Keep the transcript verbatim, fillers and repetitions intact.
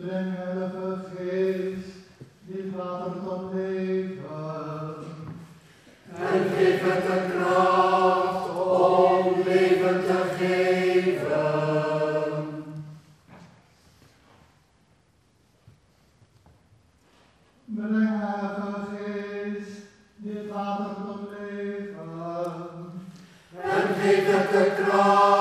Breng, Heilige Geest, dit water tot leven. En geef het de kracht om leven te geven. Breng, Heilige Geest, dit water tot leven. En geef het de kracht